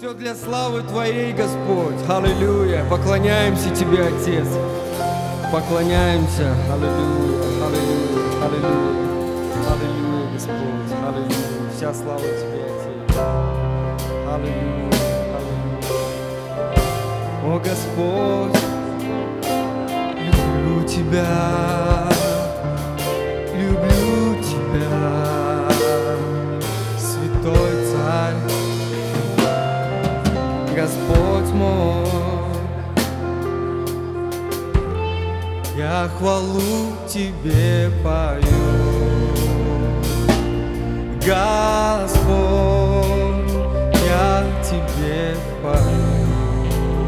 Все для славы Твоей, Господь. Аллилуйя. Поклоняемся Тебе, Отец. Поклоняемся. Аллилуйя. Аллилуйя. Аллилуйя. Аллилуйя, Господь. Аллилуйя. Вся слава Тебе, Отец. Аллилуйя. Аллилуйя. О, Господь, люблю Тебя. Люблю Тебя, Святой Царь, Господь мой. Я хвалу Тебе пою, Господь, я Тебе пою,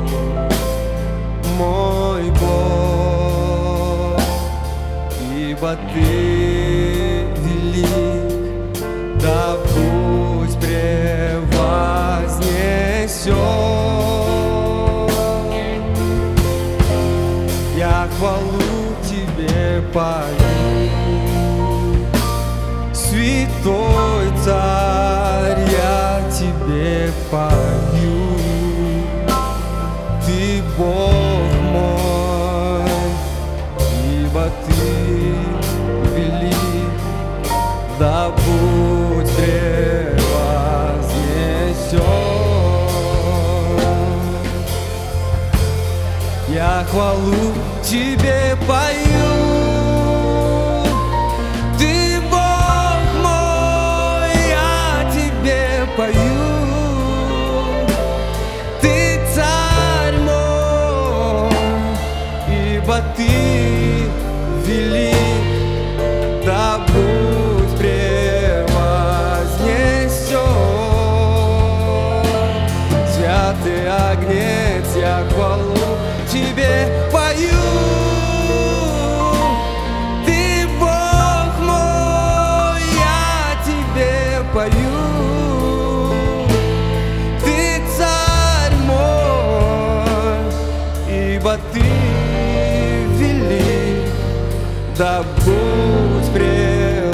мой Бог, ибо Ты да пусть превознесен. Я хвалу Тебе пою, Святой Царь, я Тебе пою. Ты Бог мой, ибо Ты велик, да будь превознесен. Я хвалу Тебе пою, Ты Бог мой, я Тебе пою. Ты Царь мой, ибо Ты велик, да будь превознесен. Святый Агнец, я хвалу Тебе пою. Ты Бог мой, я Тебе пою. Ты Царь мой, ибо Ты велик, да будь превознесен.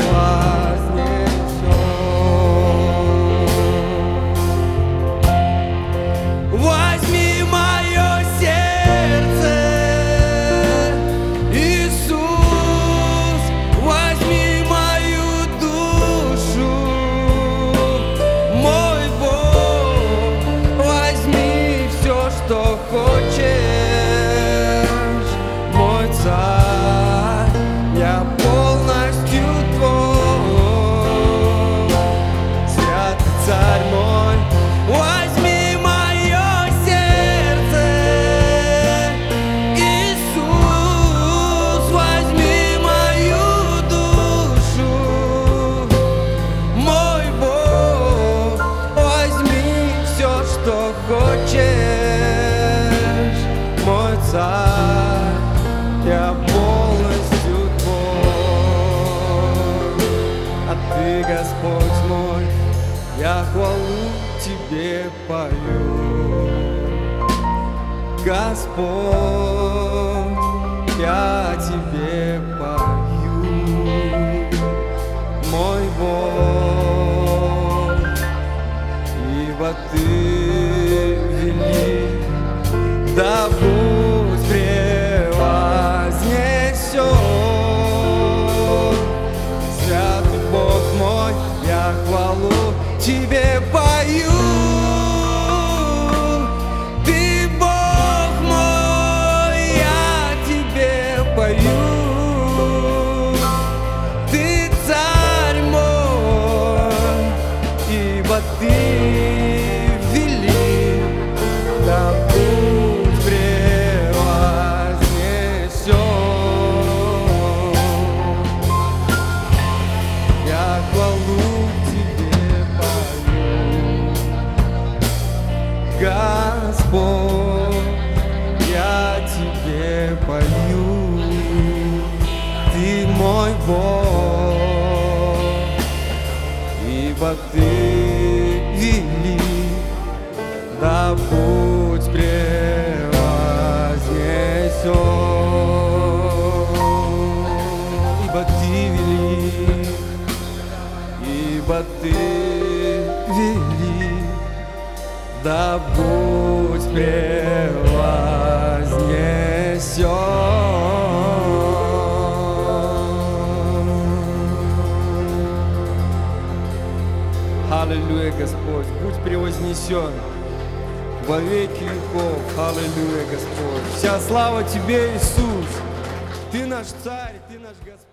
Возьми мое сердце, Иисус, возьми мою душу, мой Бог, возьми все, что хочешь, мой Царь, я полностью Твой. Святый Царь мой, возьми мое сердце, Иисус, возьми мою душу, мой Бог, возьми все, что хочешь, мой Царь, я полностью Твой. А Ты, Господь мой, я хвалу Тебе пою. Господь, я Тебе пою, мой Бог, ибо Ты велик, да будь превознесен. Святый Бог мой, я хвалу Тебе пою. Ты Бог мой, я Тебе пою. Ты Царь мой, ибо Ты велик, да будь превознесен. Я хвалу Тебе пою, Господь, я Тебе пою. Ты мой Бог, ибо Ты велик, да будь превознесен. Ибо Ты велик, ибо Ты велик, да будь превознесен. Аллилуйя, Господь, будь превознесен во веки веков. Аллилуйя, Господь. Вся слава Тебе, Иисус. Ты наш Царь, Ты наш Господь.